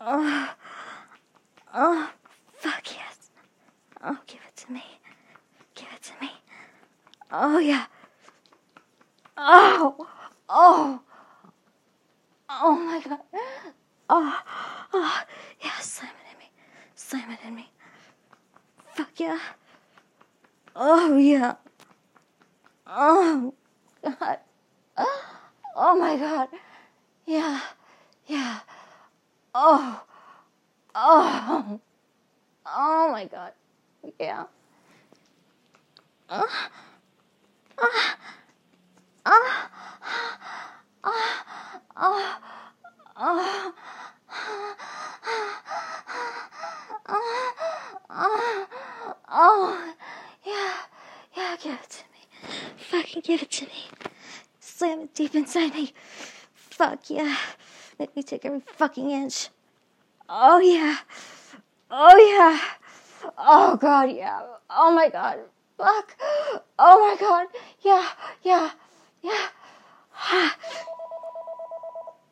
Oh, oh, fuck yes. Oh, give it to me. Give it to me. Oh, yeah. Oh, oh, oh my God. Oh, oh, yeah, slam it in me. Slam it in me. Fuck yeah. Oh, yeah. Oh, God. Oh my God. Yeah, yeah. Oh, oh, oh my God. Yeah. Oh, yeah, yeah, give it to me. Fucking give it to me. Slam it deep inside me. Fuck yeah. Make me take every fucking inch. Oh yeah. Oh yeah. Oh God, yeah. Oh my God. Fuck. Oh my God. Yeah, yeah, yeah.